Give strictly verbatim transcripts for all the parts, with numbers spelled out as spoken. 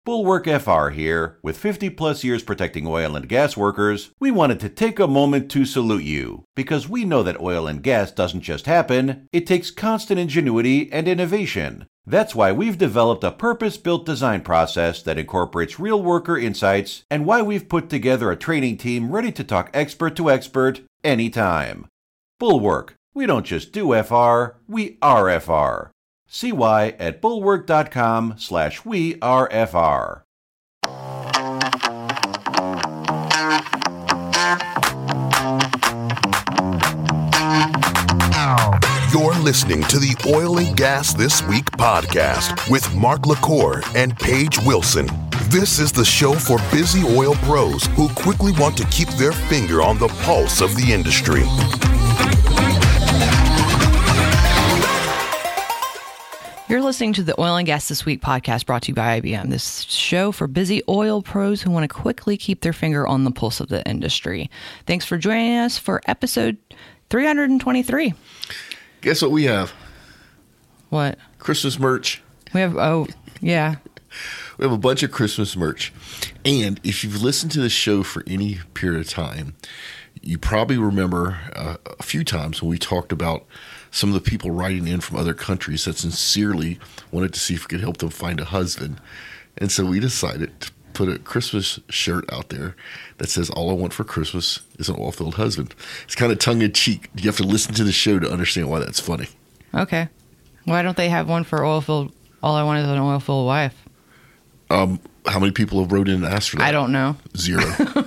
Bulwark F R here. With fifty plus years protecting oil and gas workers, we wanted to take a moment to salute you, because we know that oil and gas doesn't just happen, it takes constant ingenuity and innovation. That's why we've developed a purpose-built design process that incorporates real worker insights, and why we've put together a training team ready to talk expert to expert anytime. Bulwark, we don't just do F R, we are F R. See why at bulwark.com slash we are FR. You're listening to the Oil and Gas This Week podcast with Mark LaCour and Paige Wilson. This is the show for busy oil pros who quickly want to keep their finger on the pulse of the industry. You're listening to the Oil and Gas This Week podcast brought to you by I B M. This show for busy oil pros who want to quickly keep their finger on the pulse of the industry. Thanks for joining us for episode three hundred twenty-three. Guess what we have? What? Christmas merch. We have, oh, yeah. We have a bunch of Christmas merch. And if you've listened to the show for any period of time, you probably remember uh, a few times when we talked about some of the people writing in from other countries that sincerely wanted to see if we could help them find a husband. And so we decided to put a Christmas shirt out there that says, all I want for Christmas is an oil-filled husband. It's kind of tongue-in-cheek. You have to listen to the show to understand why that's funny. Okay. Why don't they have one for oil-filled, all I want is an oil-filled wife? Um, how many people have wrote in and asked for that? I don't know. Zero.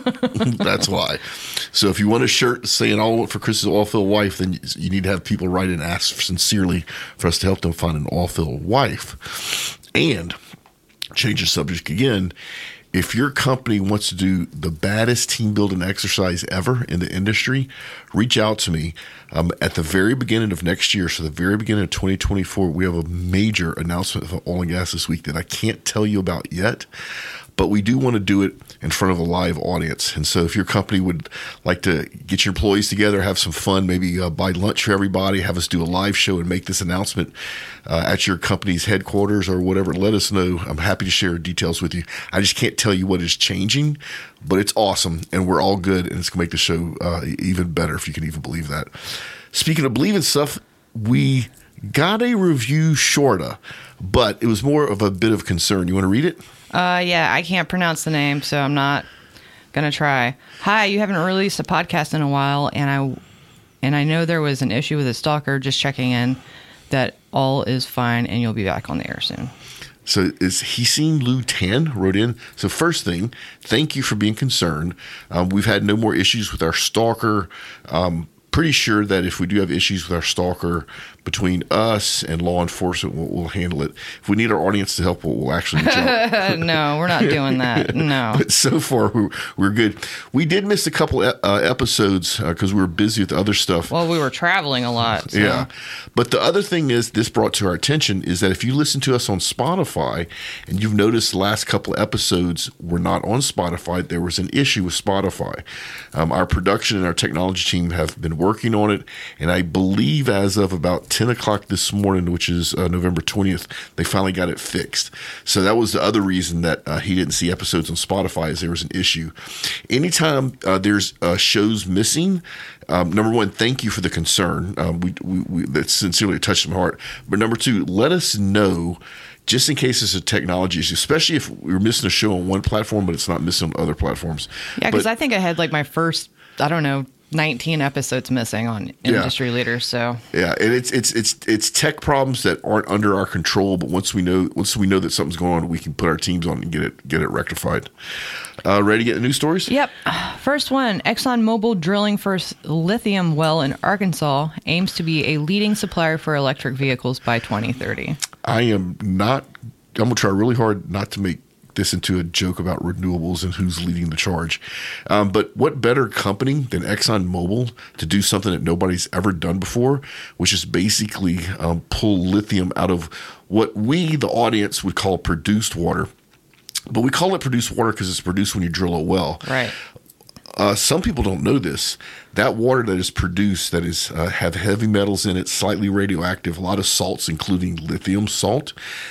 That's why. So if you want a shirt saying all I want for Christmas is an oil-filled wife, then you need to have people write in and ask sincerely for us to help them find an oil-filled wife. And change the subject again. If your company wants to do the baddest team building exercise ever in the industry, reach out to me. Um, at the very beginning of next year, so the very beginning of twenty twenty-four, we have a major announcement for Oil and Gas This Week that I can't tell you about yet, but we do want to do it in front of a live audience. And so if your company would like to get your employees together, have some fun, maybe uh, buy lunch for everybody, have us do a live show and make this announcement uh, at your company's headquarters or whatever, let us know. I'm happy to share details with you. I just can't tell you what is changing, but it's awesome, and we're all good, and it's going to make the show uh, even better, if you can even believe that. Speaking of believing stuff, we got a review shorter, but it was more of a bit of concern. You want to read it? Uh, yeah, I can't pronounce the name, so I'm not gonna try. Hi, you haven't released a podcast in a while, and I and I know there was an issue with a stalker. Just checking in that all is fine, and you'll be back on the air soon. So is Hiseen Lu Tan wrote in. So first thing, thank you for being concerned. Um, we've had no more issues with our stalker. Um, pretty sure that if we do have issues with our stalker, between us and law enforcement, we'll, we'll handle it. If we need our audience to help, we'll, we'll actually reach out. No, we're not doing that. No. But so far, we're, we're good. We did miss a couple uh, episodes because uh, we were busy with other stuff. Well, we were traveling a lot. So. Yeah. But the other thing is, this brought to our attention, is that if you listen to us on Spotify and you've noticed the last couple of episodes were not on Spotify, there was an issue with Spotify. Um, our production and our technology team have been working on it, and I believe as of about ten o'clock this morning, which is uh, November twentieth, they finally got it fixed. So that was the other reason that uh, he didn't see episodes on Spotify, is there was an issue. Anytime uh, there's uh, shows missing, um, number one, thank you for the concern. Um, we, we, we that sincerely touched my heart. But number two, let us know, just in case it's a technology issue, especially if we're missing a show on one platform, but it's not missing on other platforms. Yeah, because I think I had like my first, I don't know, nineteen episodes missing on Industry yeah. Leaders. So yeah, and it's it's it's it's tech problems that aren't under our control. But once we know once we know that something's going on, we can put our teams on and get it get it rectified. Uh, ready to get the news stories? Yep. First one: ExxonMobil drilling first lithium well in Arkansas aims to be a leading supplier for electric vehicles by twenty thirty. I am not. I'm gonna try really hard not to make this into a joke about renewables and who's leading the charge. Um, but what better company than ExxonMobil to do something that nobody's ever done before, which is basically um, pull lithium out of what we, the audience, would call produced water. But we call it produced water because it's produced when you drill a well. Right. Uh, some people don't know this. That water that is produced, that is uh, have heavy metals in it, slightly radioactive, a lot of salts, including lithium salt.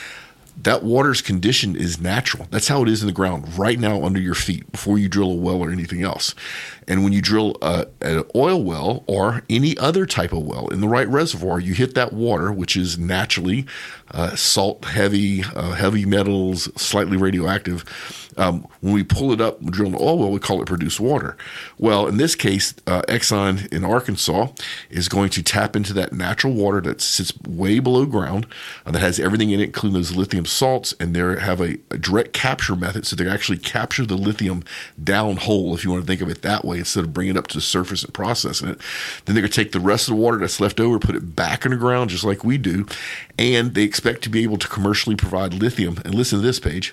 that water's condition is natural. That's how it is in the ground right now under your feet before you drill a well or anything else. And when you drill a, an oil well or any other type of well in the right reservoir, you hit that water, which is naturally uh, salt heavy, uh, heavy metals, slightly radioactive. Um, when we pull it up and drill an oil well, we call it produced water. Well, in this case, uh, Exxon in Arkansas is going to tap into that natural water that sits way below ground, uh, that has everything in it, including those lithium salts, and they have a, a direct capture method. So they actually capture the lithium down hole, if you want to think of it that way, instead of bringing it up to the surface and processing it. Then they're going to take the rest of the water that's left over, put it back in the ground, just like we do, and they expect to be able to commercially provide lithium. And listen to this, Paige.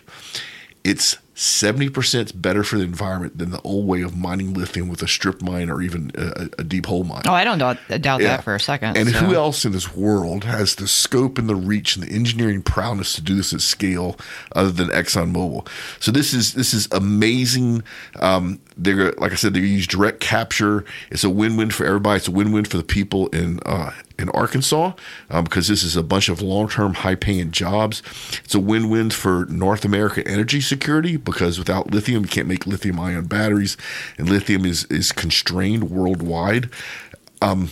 It's seventy percent better for the environment than the old way of mining lithium with a strip mine or even a, a deep hole mine. Oh, I don't doubt, doubt Yeah. that for a second. And so. who else in this world has the scope and the reach and the engineering prowess to do this at scale other than ExxonMobil? So this is this is amazing. Um, they're like I said, they use direct capture. It's a win-win for everybody. It's a win-win for the people in uh, in Arkansas um, because this is a bunch of long-term, high-paying jobs. It's a win-win for North American energy security because without lithium, you can't make lithium-ion batteries, and lithium is is constrained worldwide. Um,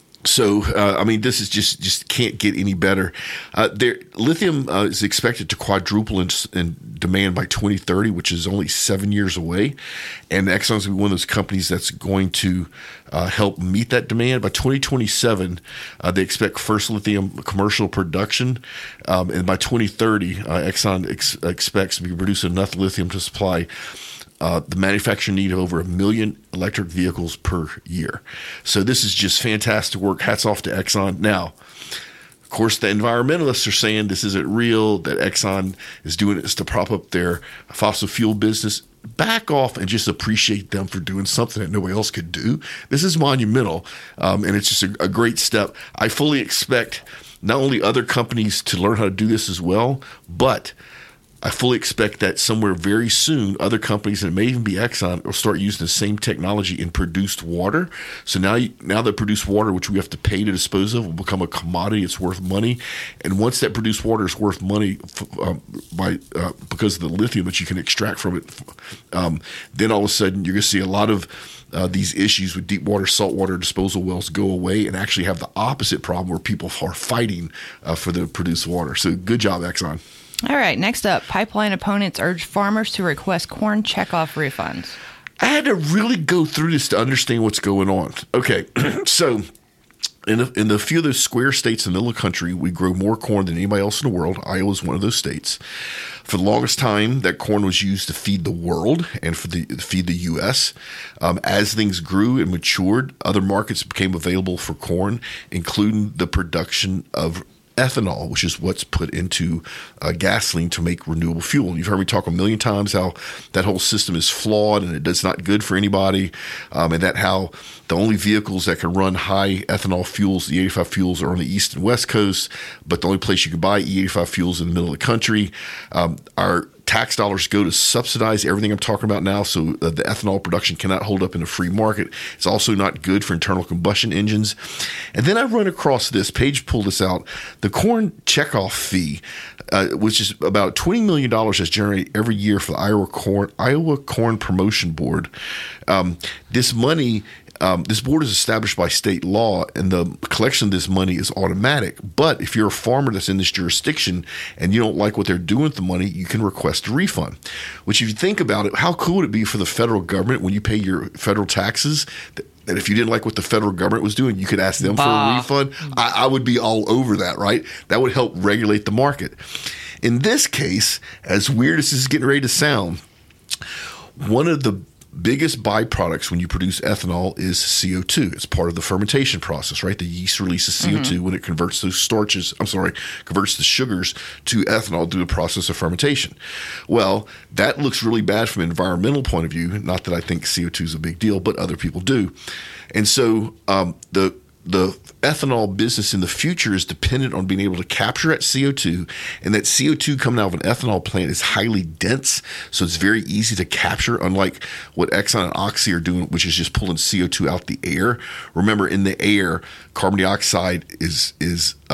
So, uh, I mean, this is just, just can't get any better. Uh, there, lithium uh, is expected to quadruple in, in demand by twenty thirty, which is only seven years away. And Exxon's going to be one of those companies that's going to uh, help meet that demand. By twenty twenty-seven, uh, they expect first lithium commercial production. Um, and by twenty thirty, uh, Exxon ex- expects to be producing enough lithium to supply Uh, the manufacturing need of over a million electric vehicles per year. So this is just fantastic work. Hats off to Exxon. Now, of course, the environmentalists are saying this isn't real, that Exxon is doing this to prop up their fossil fuel business. Back off and just appreciate them for doing something that nobody else could do. This is monumental, um, and it's just a, a great step. I fully expect not only other companies to learn how to do this as well, but I fully expect that somewhere very soon, other companies, and it may even be Exxon, will start using the same technology in produced water. So now, you, now that produced water, which we have to pay to dispose of, will become a commodity. It's worth money, and once that produced water is worth money um, by uh, because of the lithium that you can extract from it, um, then all of a sudden you're going to see a lot of Uh, these issues with deep water, saltwater disposal wells go away and actually have the opposite problem where people are fighting uh, for the produced water. So good job, Exxon. All right, next up, pipeline opponents urge farmers to request corn checkoff refunds. I had to really go through this to understand what's going on. Okay, so in the, in the few of those square states in the middle of the country, we grow more corn than anybody else in the world. Iowa is one of those states. For the longest time, that corn was used to feed the world and for the feed the U S. Um, as things grew and matured, other markets became available for corn, including the production of ethanol, which is what's put into uh, gasoline to make renewable fuel. You've heard me talk a million times how that whole system is flawed and it's not good for anybody, um, and that how the only vehicles that can run high ethanol fuels, the E eighty-five fuels, are on the East and West Coast, but the only place you can buy E eighty-five fuels in the middle of the country. Um, our tax dollars go to subsidize everything I'm talking about now, so uh, the ethanol production cannot hold up in a free market. It's also not good for internal combustion engines. And then I run across this, Paige pulled this out, the corn checkoff fee, uh, which is about twenty million dollars that's generated every year for the Iowa Corn, Iowa Corn Promotion Board. Um, this money Um, this board is established by state law, and the collection of this money is automatic. But if you're a farmer that's in this jurisdiction and you don't like what they're doing with the money, you can request a refund. Which, if you think about it, how cool would it be for the federal government when you pay your federal taxes that, that if you didn't like what the federal government was doing, you could ask them bah. for a refund? I, I would be all over that, right? That would help regulate the market. In this case, as weird as this is getting ready to sound, one of the biggest byproducts when you produce ethanol is C O two. It's part of the fermentation process, right? The yeast releases C O two mm-hmm. when it converts those starches, I'm sorry, converts the sugars to ethanol through the process of fermentation. Well, that looks really bad from an environmental point of view. Not that I think C O two is a big deal, but other people do. And so um, the The ethanol business in the future is dependent on being able to capture that C O two, and that C O two coming out of an ethanol plant is highly dense, so it's very easy to capture, unlike what Exxon and Oxy are doing, which is just pulling C O two out the air. Remember, in the air, carbon dioxide is is um,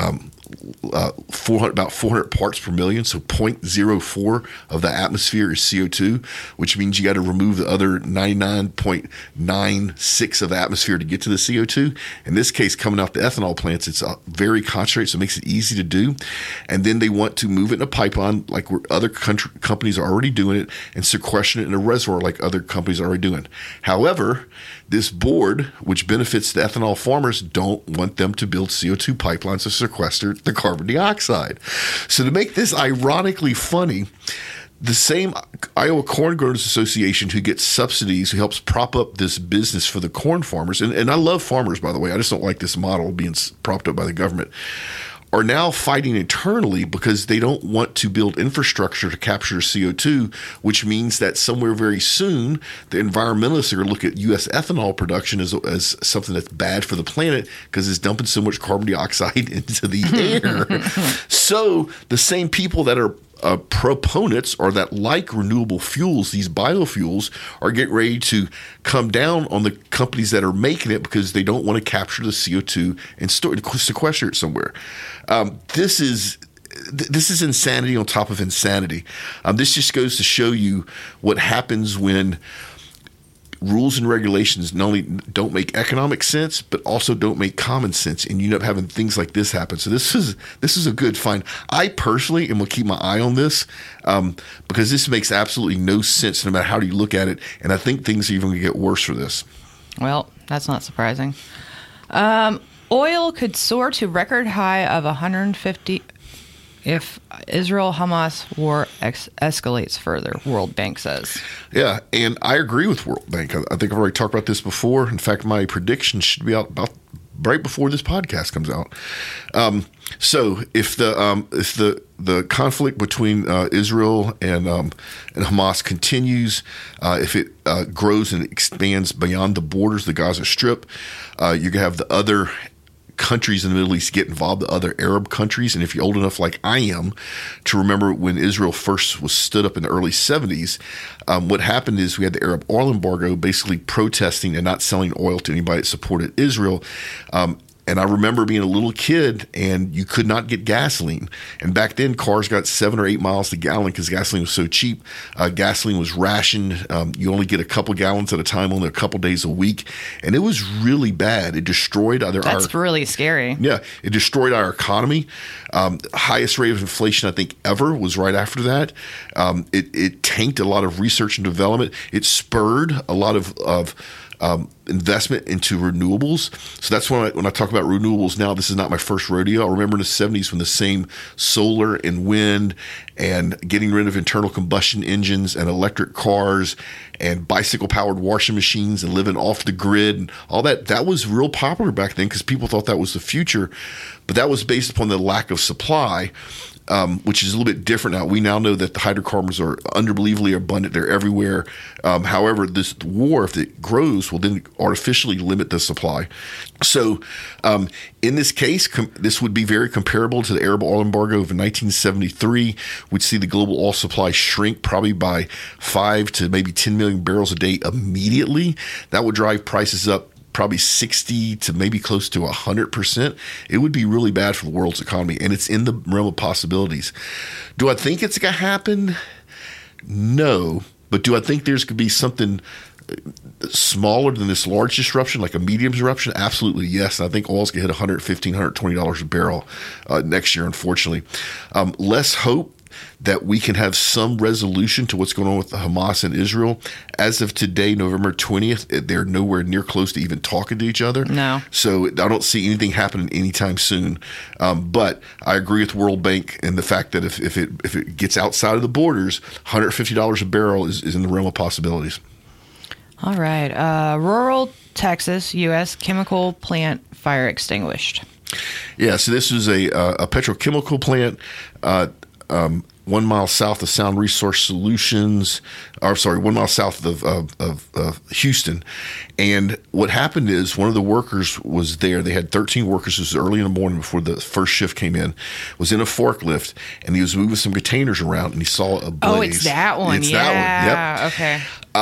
uh, four hundred, about four hundred parts per million. So zero point zero four of the atmosphere is C O two, which means you got to remove the other ninety-nine point nine six of the atmosphere to get to the C O two. In this case, coming out the ethanol plants, it's uh, very concentrated, so it makes it easy to do. And then they want to move it in a pipeline like where other country, companies are already doing it, and sequester it in a reservoir like other companies are already doing. However, this board, which benefits the ethanol farmers, don't want them to build C O two pipelines to sequester the carbon dioxide. So to make this ironically funny, the same Iowa Corn Growers Association who gets subsidies, who helps prop up this business for the corn farmers, and, and I love farmers, by the way, I just don't like this model being propped up by the government, are now fighting internally because they don't want to build infrastructure to capture C O two, which means that somewhere very soon, the environmentalists are going to look at U S ethanol production as, as something that's bad for the planet because it's dumping so much carbon dioxide into the air. So the same people that are Uh, proponents or that like renewable fuels, these biofuels, are getting ready to come down on the companies that are making it because they don't want to capture the C O two and store it, sequester it somewhere. Um, this is this is insanity on top of insanity. Um, this just goes to show you what happens when rules and regulations not only don't make economic sense, but also don't make common sense, and you end up having things like this happen. So this is this is a good find. I personally am going to keep my eye on this um, because this makes absolutely no sense no matter how you look at it, and I think things are even going to get worse for this. Well, that's not surprising. Um, oil could soar to record high of one hundred fifty if Israel-Hamas war ex- escalates further, World Bank says. Yeah, and I agree with World Bank. I, I think I've already talked about this before. In fact, my prediction should be out about right before this podcast comes out. Um, so if the um, if the the conflict between uh, Israel and um, and Hamas continues, uh, if it uh, grows and expands beyond the borders, the Gaza Strip, uh, you're gonna have the other countries in the Middle East get involved, the other Arab countries. And if you're old enough like I am to remember when Israel first was stood up in the early seventies, um, what happened is we had the Arab oil embargo, basically protesting and not selling oil to anybody that supported Israel. Um, And I remember being a little kid and you could not get gasoline. And back then, cars got seven or eight miles to gallon because gasoline was so cheap. Uh, gasoline was rationed. Um, you only get a couple gallons at a time, only a couple days a week. And it was really bad. It destroyed either That's our... That's really scary. Yeah. It destroyed our economy. Um, highest rate of inflation, I think, ever was right after that. Um, it, it tanked a lot of research and development. It spurred a lot of... of Um, investment into renewables. So that's when I, when I talk about renewables now, this is not my first rodeo. I remember in the seventies when the same solar and wind and getting rid of internal combustion engines and electric cars and bicycle-powered washing machines and living off the grid and all that, that was real popular back then because people thought that was the future. But that was based upon the lack of supply. Um, which is a little bit different now. We now know that the hydrocarbons are unbelievably abundant. They're everywhere. Um, however, this war, if it grows, will then artificially limit the supply. So um, in this case, com- this would be very comparable to the Arab oil embargo of nineteen seventy-three. We'd see the global oil supply shrink probably by five to maybe ten million barrels a day immediately. That would drive prices up probably sixty to maybe close to one hundred percent. It would be really bad for the world's economy, and it's in the realm of possibilities. Do I think it's going to happen? No. But do I think there's going to be something smaller than this large disruption, like a medium disruption? Absolutely, yes. And I think oil's going to hit one hundred fifteen dollars, one hundred twenty dollars a barrel uh, next year, unfortunately. Um, less hope that we can have some resolution to what's going on with Hamas and Israel. As of today, November twentieth, they're nowhere near close to even talking to each other. No. So I don't see anything happening anytime soon. Um, but I agree with World Bank and the fact that if, if it if it gets outside of the borders, one hundred fifty dollars a barrel is, is in the realm of possibilities. All right. Uh, rural Texas, U S chemical plant fire extinguished. Yeah, so this is a, uh, a petrochemical plant uh, um, one mile south of Sound Resource Solutions, or sorry, one mile south of, of, of, of Houston. And what happened is one of the workers was there. They had thirteen workers. This was early in the morning before the first shift came in, was in a forklift, and he was moving some containers around, and he saw a blaze. Oh, it's that one. It's yeah. that one. Yep. Okay. Um,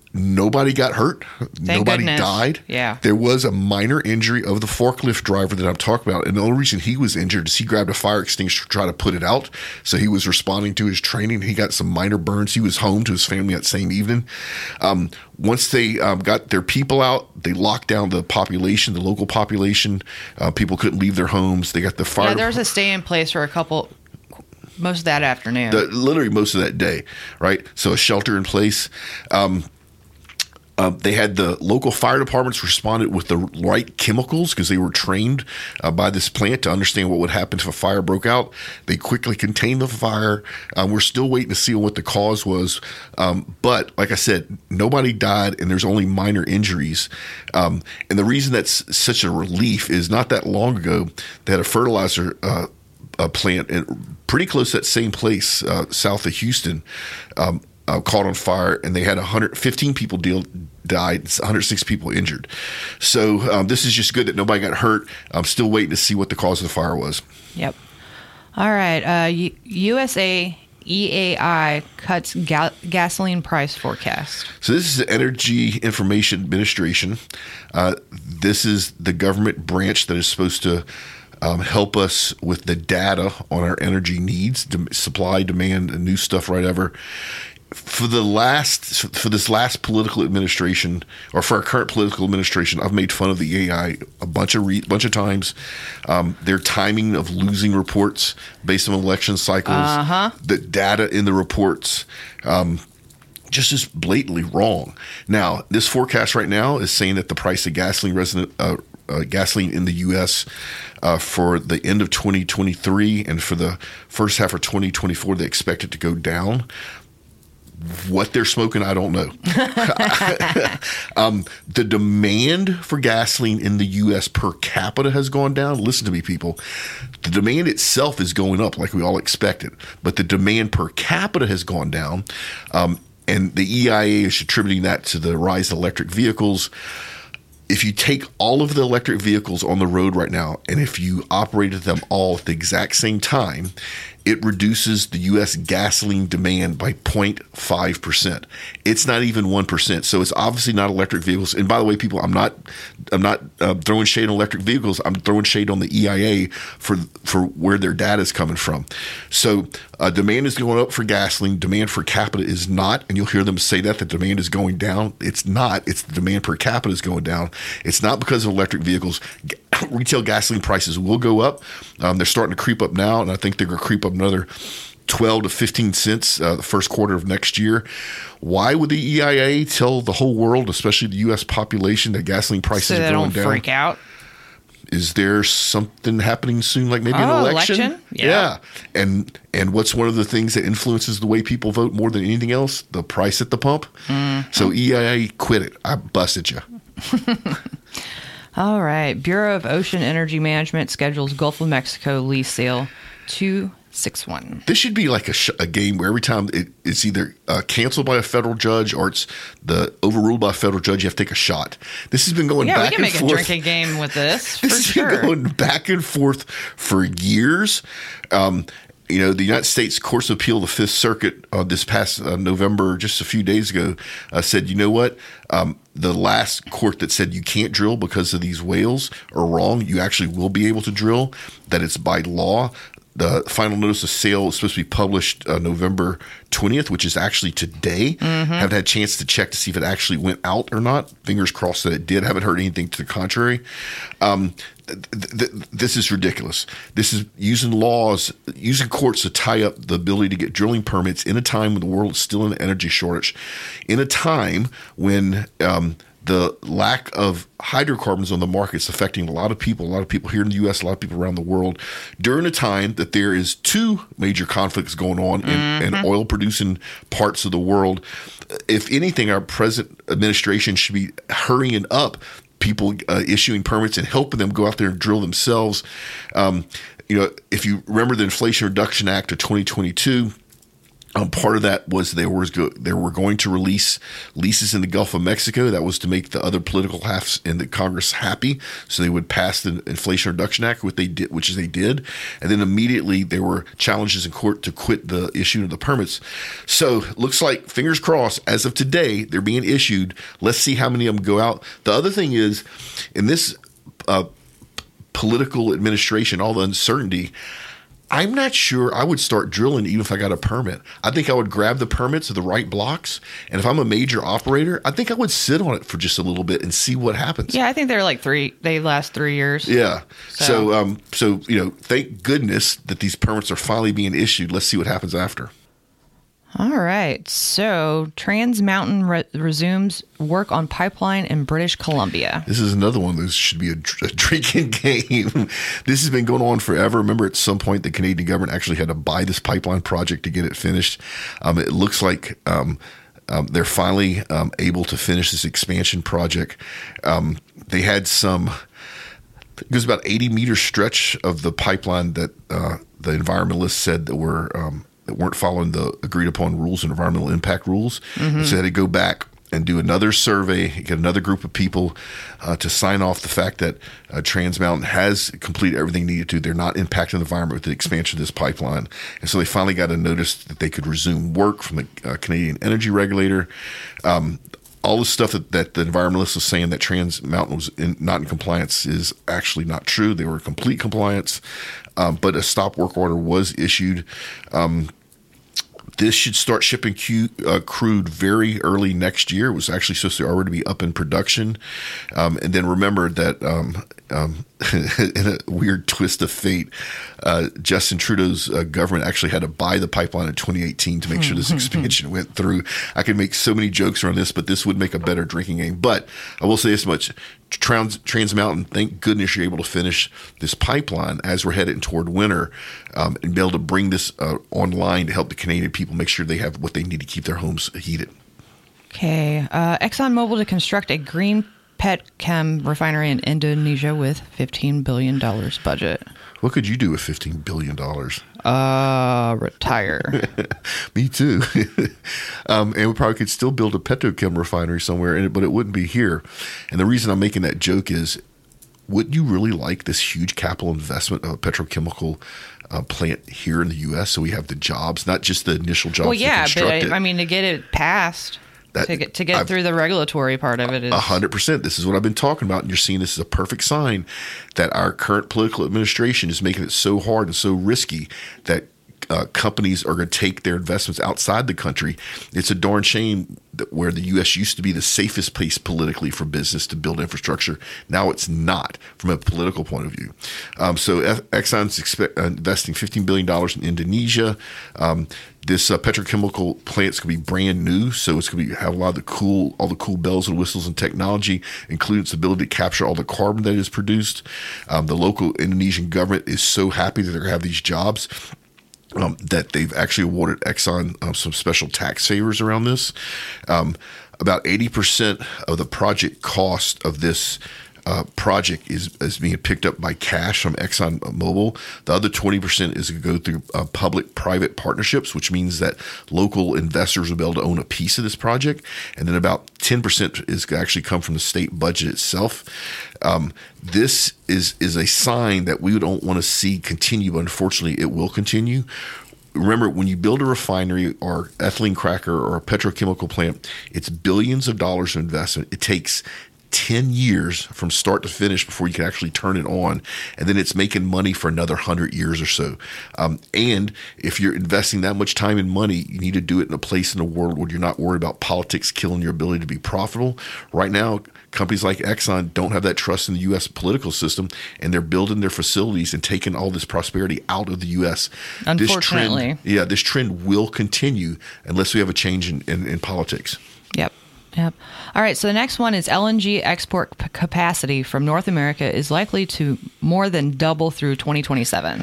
Nobody got hurt. Thank Nobody goodness. died. Yeah. There was a minor injury of the forklift driver that I'm talking about. And the only reason he was injured is he grabbed a fire extinguisher to try to put it out. So he was responding to his training. He got some minor burns. He was home to his family that same evening. Um, once they um, got their people out, they locked down the population, the local population. Uh, people couldn't leave their homes. They got the fire. Yeah, there was a stay in place for a couple, most of that afternoon. The, literally most of that day, right? So a shelter in place. Um, Uh, they had the local fire departments responded with the right chemicals because they were trained uh, by this plant to understand what would happen if a fire broke out. They quickly contained the fire. Um, we're still waiting to see what the cause was. Um, but like I said, nobody died and there's only minor injuries. Um, and the reason that's such a relief is not that long ago, they had a fertilizer uh, a plant in, pretty close to that same place uh, south of Houston. Um, Uh, caught on fire, and they had one hundred fifteen people deal, died, one hundred six people injured. So um, this is just good that nobody got hurt. I'm still waiting to see what the cause of the fire was. Yep. All right. Uh, U- USA E A I cuts ga- gasoline price forecast. So this is the Energy Information Administration. Uh, this is the government branch that is supposed to Um, help us with the data on our energy needs, de- supply, demand, and new stuff, right ever. For the last, for this last political administration, or for our current political administration, I've made fun of the E A I a bunch of re- bunch of times. Um, their timing of losing reports based on election cycles, uh-huh. the data in the reports, um, just is blatantly wrong. Now, this forecast right now is saying that the price of gasoline resident. Uh, Uh, gasoline in the U S uh, for the end of twenty twenty-three and for the first half of twenty twenty-four, they expect it to go down. What they're smoking, I don't know. um, the demand for gasoline in the U S per capita has gone down. Listen to me, people. The demand itself is going up like we all expected, but the demand per capita has gone down. Um, and the E I A is attributing that to the rise of electric vehicles. If you take all of the electric vehicles on the road right now, and if you operated them all at the exact same time, it reduces the U S gasoline demand by zero point five percent. It's not even one percent. So it's obviously not electric vehicles. And by the way, people, I'm not I'm not uh, throwing shade on electric vehicles. I'm throwing shade on the E I A for for where their data is coming from. So uh, demand is going up for gasoline. Demand for capita is not. And you'll hear them say that the demand is going down. It's not. It's the demand per capita is going down. It's not because of electric vehicles. Retail gasoline prices will go up. Um, they're starting to creep up now, and I think they're going to creep up another twelve to fifteen cents uh, the first quarter of next year. Why would the E I A tell the whole world, especially the U S population, that gasoline prices So are they going don't down? freak out. Is there something happening soon, like maybe Oh, an election? election? Yeah. yeah. And and what's one of the things that influences the way people vote more than anything else? The price at the pump. Mm-hmm. So E I A, quit it. I busted you. All right. Bureau of Ocean Energy Management schedules Gulf of Mexico lease sale two six one. This should be like a, sh- a game where every time it, it's either uh, canceled by a federal judge or it's the overruled by a federal judge, you have to take a shot. This has been going Yeah, back we can and make forth. a drinking game with this, This for has sure. been going back and forth for years. Um, you know, the United States Courts of Appeal, the Fifth Circuit, uh, this past uh, November, just a few days ago, uh, said, you know what? Um, the last court that said you can't drill because of these whales are wrong. You actually will be able to drill, that it's by law. The final notice of sale is supposed to be published uh, November twentieth, which is actually today. Mm-hmm. Haven't had a chance to check to see if it actually went out or not. Fingers crossed that it did. Haven't heard anything to the contrary. Um, th- th- this is ridiculous. This is using laws, using courts to tie up the ability to get drilling permits in a time when the world is still in an energy shortage, in a time when um, the lack of hydrocarbons on the market is affecting a lot of people, a lot of people here in the U S, a lot of people around the world, during a time that there is two major conflicts going on in, mm-hmm. in oil-producing parts of the world. If anything, our present administration should be hurrying up people uh, issuing permits and helping them go out there and drill themselves. Um, you know, if you remember the Inflation Reduction Act of twenty twenty-two, Um, part of that was they were go, they were going to release leases in the Gulf of Mexico. That was to make the other political halves in the Congress happy, so they would pass the Inflation Reduction Act, which they did, which is they did, and then immediately there were challenges in court to quit the issuing of the permits. So looks like, fingers crossed, as of today they're being issued. Let's see how many of them go out. The other thing is, in this uh, political administration, all the uncertainty, I'm not sure I would start drilling even if I got a permit. I think I would grab the permits of the right blocks. And if I'm a major operator, I think I would sit on it for just a little bit and see what happens. Yeah, I think they're like three, they last three years. Yeah. So, so, um, so, you know, thank goodness that these permits are finally being issued. Let's see what happens after. All right. So Trans Mountain re- resumes work on pipeline in British Columbia. This is another one. This should be a, a drinking game. This has been going on forever. Remember, at some point, the Canadian government actually had to buy this pipeline project to get it finished. Um, it looks like um, um, they're finally um, able to finish this expansion project. Um, they had some, it was about eighty meter stretch of the pipeline that uh, the environmentalists said that were um, that weren't following the agreed upon rules and environmental impact rules. Mm-hmm. So they had to go back and do another survey, get another group of people uh, to sign off the fact that uh, Trans Mountain has completed everything needed to. They're not impacting the environment with the expansion of this pipeline. And so they finally got a notice that they could resume work from the uh, Canadian Energy Regulator. Um, all the stuff that, that the environmentalists was saying that Trans Mountain was in, not in compliance is actually not true. They were in complete compliance, um, but a stop work order was issued. Um, This should start shipping Q, uh, crude very early next year. It was actually supposed to already be up in production. Um, and then remember that um, um, in a weird twist of fate, uh, Justin Trudeau's uh, government actually had to buy the pipeline in twenty eighteen to make sure this expansion went through. I could make so many jokes around this, but this would make a better drinking game. But I will say this much. Trans, Trans Mountain, thank goodness you're able to finish this pipeline as we're headed toward winter um, and be able to bring this uh, online to help the Canadian people make sure they have what they need to keep their homes heated. Okay. Uh, ExxonMobil to construct a green petchem refinery in Indonesia with fifteen billion dollars budget. What could you do with fifteen billion dollars? Uh, retire. Me too. um, and we probably could still build a petrochem refinery somewhere, in it, but it wouldn't be here. And the reason I'm making that joke is, wouldn't you really like this huge capital investment of a petrochemical uh, plant here in the U S so we have the jobs, not just the initial jobs? Well, yeah, to but construct I, it. I mean, to get it passed, That, to get to get I've, through the regulatory part of it is A hundred percent. This is what I've been talking about, and you're seeing this as a perfect sign that our current political administration is making it so hard and so risky that uh, companies are going to take their investments outside the country. It's a darn shame that where the U S used to be the safest place politically for business to build infrastructure, now it's not from a political point of view. Um, so Exxon's expect, uh, investing fifteen billion dollars in Indonesia. Um, This uh, petrochemical plant's going to be brand new, so it's going to be, have a lot of the cool, all the cool bells and whistles and technology, including its ability to capture all the carbon that is produced. Um, the local Indonesian government is so happy that they're going to have these jobs um, that they've actually awarded Exxon um, some special tax favors around this. Um, about eighty percent of the project cost of this Uh, project is, is being picked up by cash from ExxonMobil. The other twenty percent is going to go through uh, public-private partnerships, which means that local investors will be able to own a piece of this project. And then about ten percent is going to actually come from the state budget itself. Um, this is, is a sign that we don't want to see continue, but unfortunately it will continue. Remember, when you build a refinery or ethylene cracker or a petrochemical plant, it's billions of dollars of investment. It takes ten years from start to finish before you can actually turn it on. And then it's making money for another one hundred years or so. Um, and if you're investing that much time and money, you need to do it in a place in the world where you're not worried about politics killing your ability to be profitable. Right now, companies like Exxon don't have that trust in the U S political system, and they're building their facilities and taking all this prosperity out of the U S. Unfortunately. This trend, yeah, this trend will continue unless we have a change in, in, in politics. Yep. Yep. All right. So the next one is L N G export p- capacity from North America is likely to more than double through twenty twenty-seven.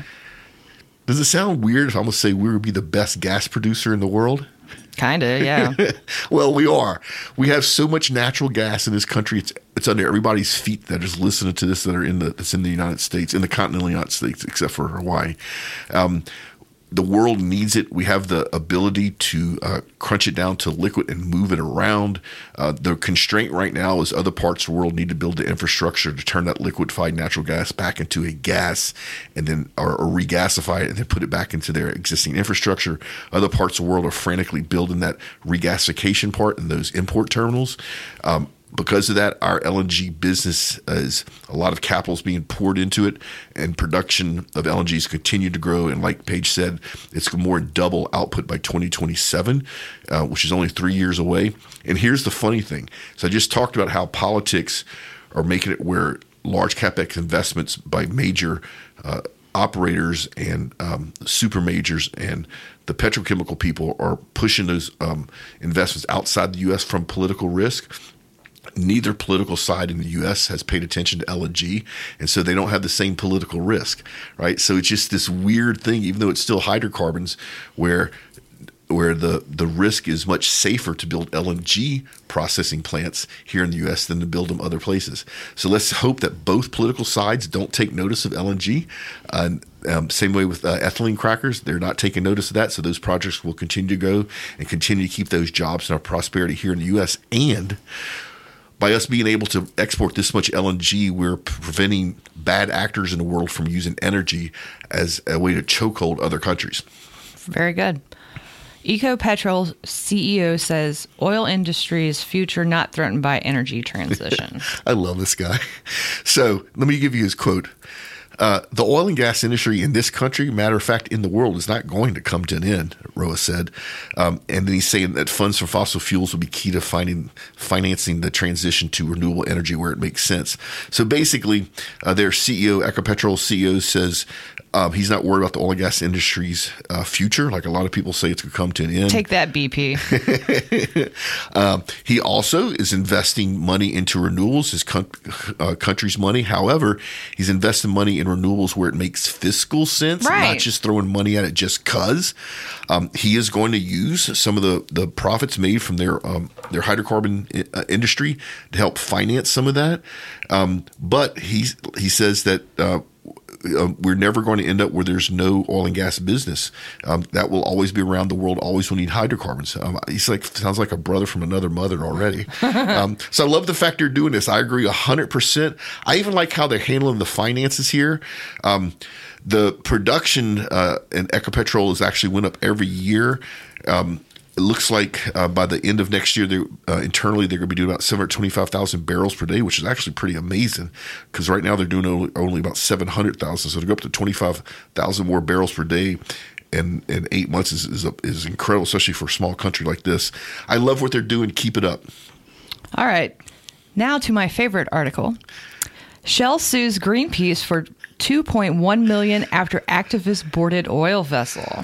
Does it sound weird if I'm going to say we would be the best gas producer in the world? Kind of, yeah. Well, we are. We have so much natural gas in this country. It's it's under everybody's feet that is listening to this that are in the that's in the United States, in the continental United States, except for Hawaii. Um, the world needs it. We have the ability to uh, crunch it down to liquid and move it around. Uh, the constraint right now is other parts of the world need to build the infrastructure to turn that liquefied natural gas back into a gas, and then or, or regasify it and then put it back into their existing infrastructure. Other parts of the world are frantically building that regasification part in those import terminals. Um, Because of that, our L N G business is a lot of capital is being poured into it, and production of L N Gs continue to grow. And like Paige said, it's more than double output by twenty twenty-seven, uh, which is only three years away. And here's the funny thing. So I just talked about how politics are making it where large CapEx investments by major uh, operators and um, super majors and the petrochemical people are pushing those um, investments outside the U S from political risk. Neither political side in the U S has paid attention to L N G, and so they don't have the same political risk, right? So it's just this weird thing, even though it's still hydrocarbons, where where the, the risk is much safer to build L N G processing plants here in the U S than to build them other places. So let's hope that both political sides don't take notice of L N G. Uh, um, same way with uh, ethylene crackers. They're not taking notice of that, so those projects will continue to go and continue to keep those jobs and our prosperity here in the U S. And by us being able to export this much L N G, we're preventing bad actors in the world from using energy as a way to chokehold other countries. Very good. Ecopetrol C E O says oil industry's future not threatened by energy transition. I love this guy. So let me give you his quote. Uh, the oil and gas industry in this country, matter of fact, in the world, is not going to come to an end, Roa said. Um, and then he's saying that funds from fossil fuels will be key to finding, financing the transition to renewable energy where it makes sense. So basically, uh, their C E O, Ecopetrol C E O, says um, he's not worried about the oil and gas industry's uh, future, like a lot of people say it's going to come to an end. Take that, B P. um, he also is investing money into renewables, his con- uh, country's money. However, he's investing money in renewables where it makes fiscal sense, right. Not just throwing money at it just cause. Um, he is going to use some of the, the profits made from their um, their hydrocarbon I- uh, industry to help finance some of that. Um, but he's, he says that uh, uh, we're never going to end up where there's no oil and gas business. Um, that will always be around. The world always will need hydrocarbons. Um, he's like sounds like a brother from another mother already. um, so I love the fact they're doing this. I agree one hundred percent. I even like how they're handling the finances here. Um, the production uh, in Ecopetrol is actually went up every year. Um, It looks like uh, by the end of next year, uh, internally, they're going to be doing about seven hundred twenty-five thousand barrels per day, which is actually pretty amazing because right now they're doing only, only about seven hundred thousand. So to go up to twenty-five thousand more barrels per day in, in eight months is, is, a, is incredible, especially for a small country like this. I love what they're doing. Keep it up. All right. Now to my favorite article. Shell sues Greenpeace for two point one million dollars after activists boarded oil vessel.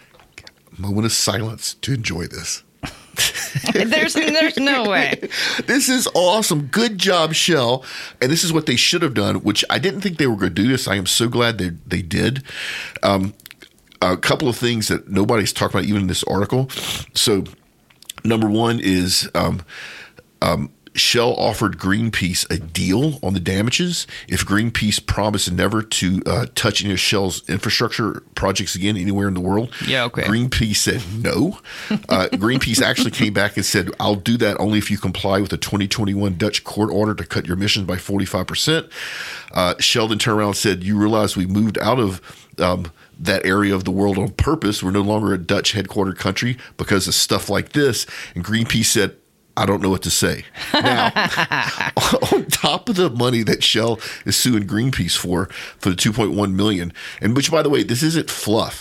Moment of silence to enjoy this. there's there's no way. This is awesome. Good job, Shell. And this is what they should have done, which I didn't think they were going to do this. I am so glad they they did. Um, a couple of things that nobody's talking about even in this article. So number one is um, um, Shell offered Greenpeace a deal on the damages if Greenpeace promised never to uh, touch any of Shell's infrastructure projects again anywhere in the world. Yeah, okay. Greenpeace said no. Uh, Greenpeace actually came back and said, I'll do that only if you comply with the twenty twenty-one Dutch court order to cut your emissions by forty-five percent. Uh, Shell then turned around and said, you realize we moved out of um, that area of the world on purpose. We're no longer a Dutch headquartered country because of stuff like this. And Greenpeace said, I don't know what to say. Now, on top of the money that Shell is suing Greenpeace for, for the two point one million dollars, and which, by the way, this isn't fluff.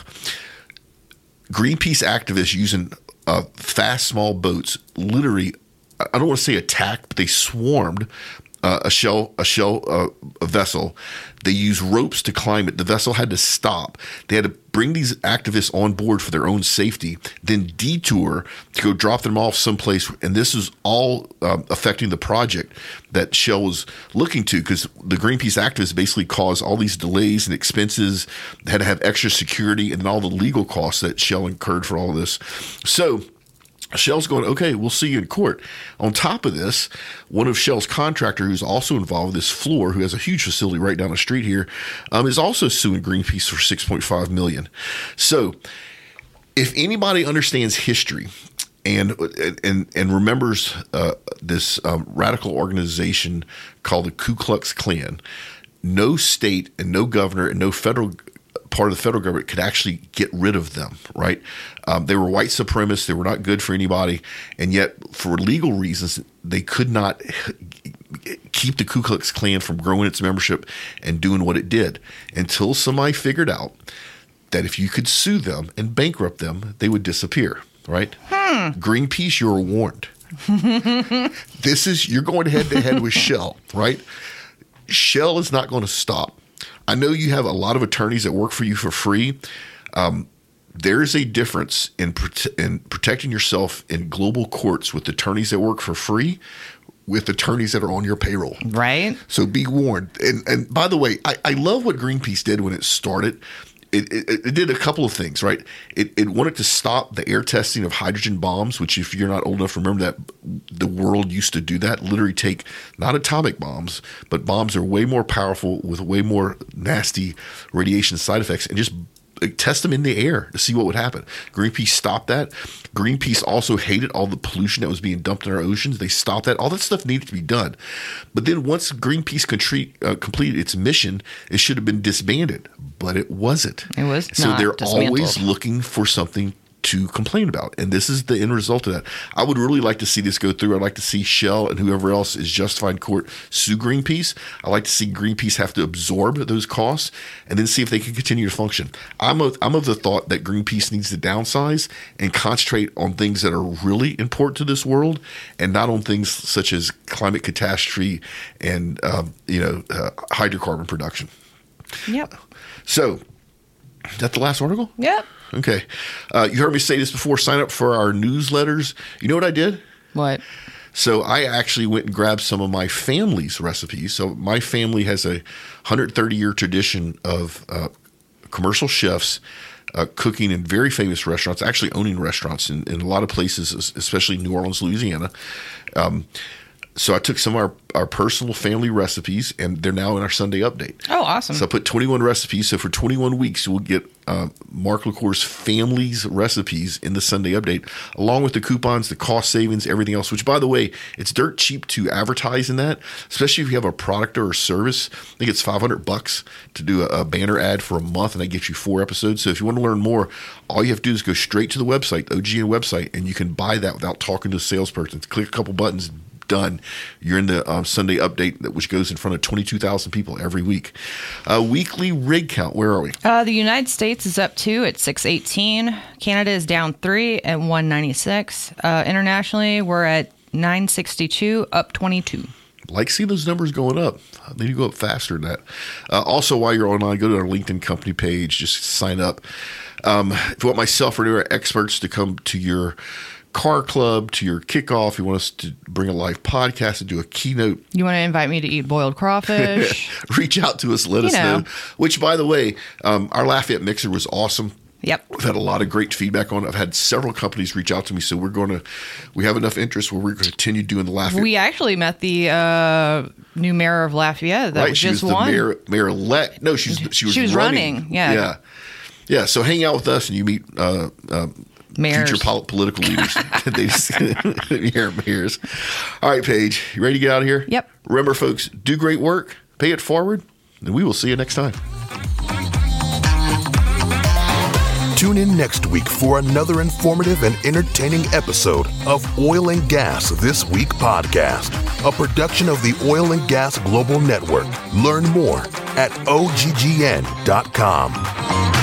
Greenpeace activists using uh, fast, small boats literally, I don't want to say attacked, but they swarmed uh, a Shell a Shell uh, a vessel. They used ropes to climb it. The vessel had to stop. They had to bring these activists on board for their own safety, then detour to go drop them off someplace. And this is all um, affecting the project that Shell was looking to, because the Greenpeace activists basically caused all these delays and expenses. They had to have extra security and all the legal costs that Shell incurred for all of this. So Shell's going, okay, we'll see you in court. On top of this, one of Shell's contractor who's also involved, this Fluor, who has a huge facility right down the street here, um, is also suing Greenpeace for six point five million dollars. So if anybody understands history and and and remembers uh, this um, radical organization called the Ku Klux Klan, no state and no governor and no federal part of the federal government could actually get rid of them, right? Um, they were white supremacists. They were not good for anybody. And yet, for legal reasons, they could not keep the Ku Klux Klan from growing its membership and doing what it did until somebody figured out that if you could sue them and bankrupt them, they would disappear, right? Hmm. Greenpeace, you're warned. This is, you're going head to head with Shell, right? Shell is not going to stop. I know you have a lot of attorneys that work for you for free. Um, there is a difference in, prote- in protecting yourself in global courts with attorneys that work for free with attorneys that are on your payroll. Right. So be warned. And, and by the way, I, I love what Greenpeace did when it started. It, it, it did a couple of things, right? It, it wanted to stop the air testing of hydrogen bombs, which if you're not old enough to remember that, the world used to do that, literally take not atomic bombs, but bombs that are way more powerful with way more nasty radiation side effects and just test them in the air to see what would happen. Greenpeace stopped that. Greenpeace also hated all the pollution that was being dumped in our oceans. They stopped that. All that stuff needed to be done. But then once Greenpeace contri- uh, completed its mission, it should have been disbanded, but it wasn't. It was so not they're dismantled. Always looking for something to complain about. And this is the end result of that. I would really like to see this go through. I'd like to see Shell and whoever else is justified in court sue Greenpeace. I'd like to see Greenpeace have to absorb those costs and then see if they can continue to function. I'm of, I'm of the thought that Greenpeace needs to downsize and concentrate on things that are really important to this world and not on things such as climate catastrophe and, um, you know, uh, hydrocarbon production. Yep. So, is that the last article? Yep. Okay. Uh, you heard me say this before. Sign up for our newsletters. You know what I did? What? So I actually went and grabbed some of my family's recipes. So my family has a one hundred thirty year tradition of uh, commercial chefs uh, cooking in very famous restaurants, actually owning restaurants in, in a lot of places, especially New Orleans, Louisiana. Um, So I took some of our, our personal family recipes, and they're now in our Sunday update. Oh, awesome. So I put twenty-one recipes. So for twenty-one weeks, you will get uh, Mark LaCour's family's recipes in the Sunday update, along with the coupons, the cost savings, everything else, which, by the way, it's dirt cheap to advertise in that, especially if you have a product or a service. I think it's five hundred bucks to do a, a banner ad for a month, and that gets you four episodes. So if you want to learn more, all you have to do is go straight to the website, the O G N website, and you can buy that without talking to a salesperson. Click a couple buttons, done. You're in the um, Sunday update, that which goes in front of twenty-two thousand people every week. Uh, weekly rig count, where are we? Uh, the United States is up two at six eighteen. Canada is down three at one ninety-six. Uh, internationally, we're at nine sixty-two, up twenty-two. Like, see those numbers going up. They need to go up faster than that. Uh, also, while you're online, go to our LinkedIn company page. Just sign up. Um, if you want myself or any of our experts to come to your car club, to your kickoff, you want us to bring a live podcast and do a keynote, You want to invite me to eat boiled crawfish? reach out to us, let You us know. know. Which, by the way, um, our Lafayette Mixer was awesome. Yep. We've had a lot of great feedback on it. I've had several companies reach out to me, so we're going to, we have enough interest where we're going to continue doing the Lafayette. We actually met the uh, new mayor of Lafayette that right, was she just was the won. mayor, mayor elect. No, she was, she was, She was running. running, yeah. Yeah. Yeah. So hang out with us and you meet, uh, uh, Mayors. future pol- political leaders. They just, yeah, mayors. All right, Paige, you ready to get out of here? Yep. Remember, folks, do great work, pay it forward, and we will see you next time. Tune in next week for another informative and entertaining episode of Oil and Gas This Week podcast, a production of the Oil and Gas Global Network. Learn more at O G G N dot com.